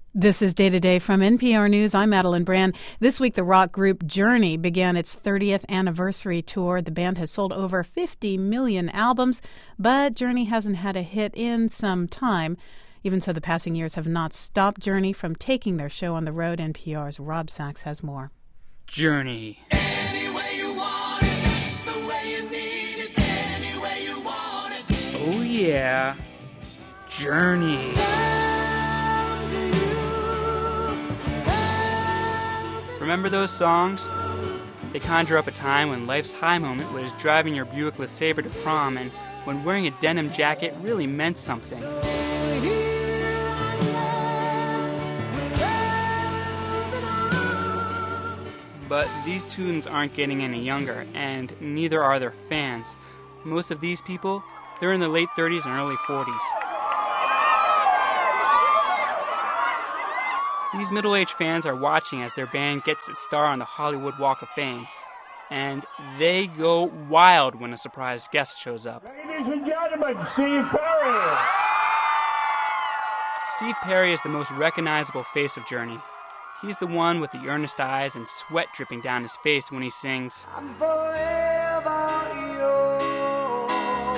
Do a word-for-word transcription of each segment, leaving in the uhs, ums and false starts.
This is Day to Day from N P R News. I'm Madeline Brand. This week, the rock group Journey began its thirtieth anniversary tour. The band has sold over fifty million albums, but Journey hasn't had a hit in some time. Even so, the passing years have not stopped Journey from taking their show on the road. N P R's Rob Sachs has more. Journey. Any way you want it, that's the way you need it. Any way you want it. Oh yeah, Journey. Remember those songs? They conjure up a time when life's high moment was driving your Buick LeSabre to prom and when wearing a denim jacket really meant something. But these tunes aren't getting any younger, and neither are their fans. Most of these people, they're in their late thirties and early forties. These middle-aged fans are watching as their band gets its star on the Hollywood Walk of Fame, and they go wild when a surprise guest shows up. Ladies and gentlemen, Steve Perry! Steve Perry is the most recognizable face of Journey. He's the one with the earnest eyes and sweat dripping down his face when he sings, I'm forever yours,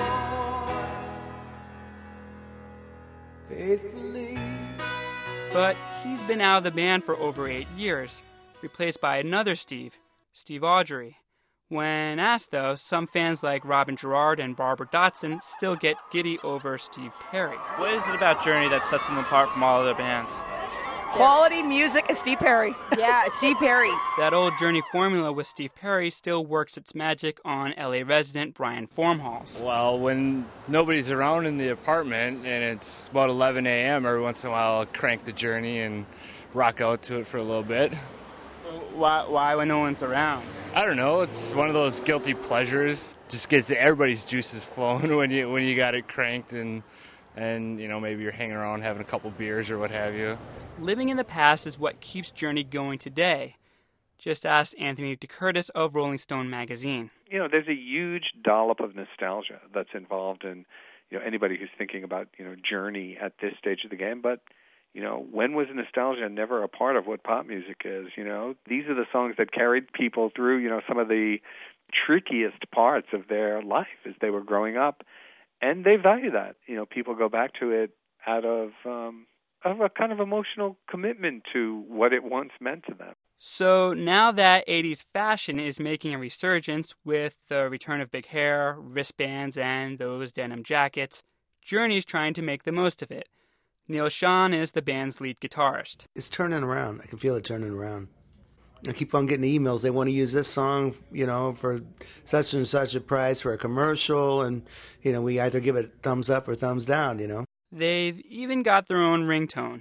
faithfully. But he's been out of the band for over eight years, replaced by another Steve, Steve Augeri. When asked, though, some fans like Robin Gerard and Barbara Dotson still get giddy over Steve Perry. What is it about Journey that sets them apart from all other bands? Quality music and Steve Perry. Yeah, Steve Perry. That old Journey formula with Steve Perry still works its magic on L A resident Brian Formhalls. Well, when nobody's around in the apartment and it's about eleven a.m., every once in a while I'll crank the Journey and rock out to it for a little bit. Why, why when no one's around? I don't know. It's one of those guilty pleasures. Just gets everybody's juices flowing when you when you got it cranked and, and you know, maybe you're hanging around having a couple beers or what have you. Living in the past is what keeps Journey going today. Just ask Anthony DeCurtis of Rolling Stone magazine. You know, there's a huge dollop of nostalgia that's involved in, you know, anybody who's thinking about, you know, Journey at this stage of the game. But, you know, when was nostalgia never a part of what pop music is, you know? These are the songs that carried people through, you know, some of the trickiest parts of their life as they were growing up. And they value that. You know, people go back to it out of... Um, of a kind of emotional commitment to what it once meant to them. So now that eighties fashion is making a resurgence with the return of big hair, wristbands, and those denim jackets, Journey's trying to make the most of it. Neil Schon is the band's lead guitarist. It's turning around. I can feel it turning around. I keep on getting emails. They want to use this song, you know, for such and such a price for a commercial, and, you know, we either give it thumbs up or thumbs down, you know. They've even got their own ringtone.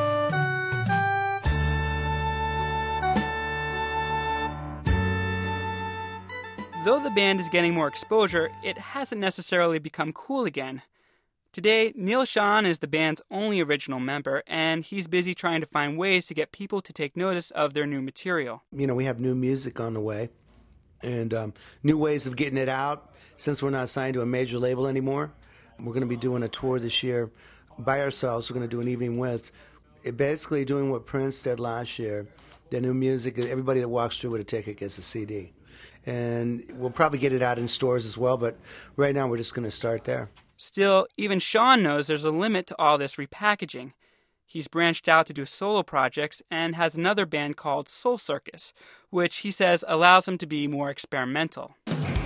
Though the band is getting more exposure, it hasn't necessarily become cool again. Today, Neil Schon is the band's only original member, and he's busy trying to find ways to get people to take notice of their new material. You know, we have new music on the way, and um, new ways of getting it out. Since we're not signed to a major label anymore, we're going to be doing a tour this year by ourselves. We're going to do an evening with, it basically doing what Prince did last year. The new music, everybody that walks through with a ticket gets a C D. And we'll probably get it out in stores as well, but right now we're just going to start there. Still, even Sean knows there's a limit to all this repackaging. He's branched out to do solo projects and has another band called Soul Circus, which he says allows him to be more experimental.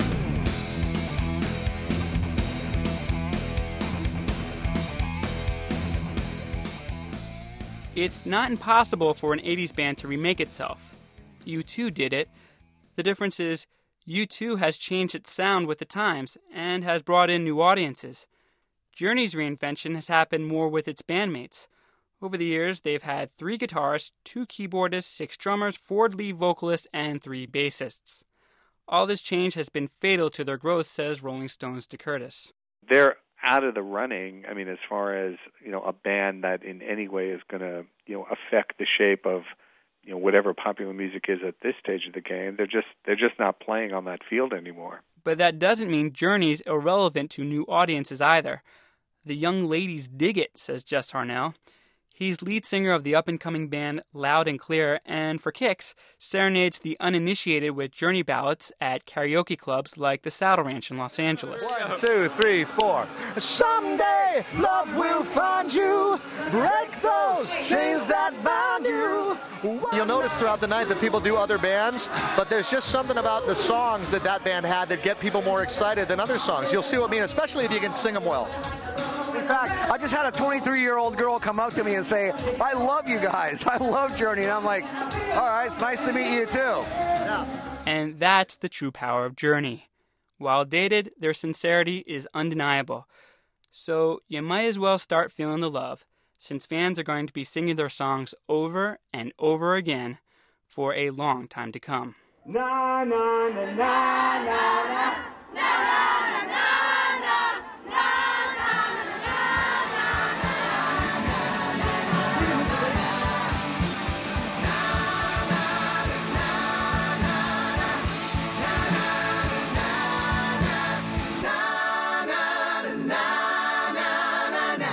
It's not impossible for an eighties band to remake itself. U two did it. The difference is U two has changed its sound with the times and has brought in new audiences. Journey's reinvention has happened more with its bandmates. Over the years, they've had three guitarists, two keyboardists, six drummers, four lead vocalists, and three bassists. All this change has been fatal to their growth, says Rolling Stone's DeCurtis. They're out of the running, I mean, as far as, you know, a band that in any way is going to, you know, affect the shape of, you know, whatever popular music is at this stage of the game. They're just they're just not playing on that field anymore. But that doesn't mean Journey's irrelevant to new audiences either. The young ladies dig it, says Jess Harnell. He's lead singer of the up-and-coming band Loud and Clear, and for kicks, serenades the uninitiated with Journey ballads at karaoke clubs like the Saddle Ranch in Los Angeles. One, two, three, four. Someday love will find you. Break those chains that bind you. You'll notice throughout the night that people do other bands, but there's just something about the songs that that band had that get people more excited than other songs. You'll see what I mean, especially if you can sing them well. In fact, I just had a twenty-three-year-old girl come up to me and say, I love you guys. I love Journey. And I'm like, all right, it's nice to meet you too. Yeah. And that's the true power of Journey. While dated, their sincerity is undeniable. So you might as well start feeling the love, since fans are going to be singing their songs over and over again for a long time to come. Na na na na na na na na na.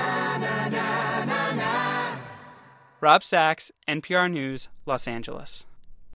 Rob Sachs, N P R News, Los Angeles.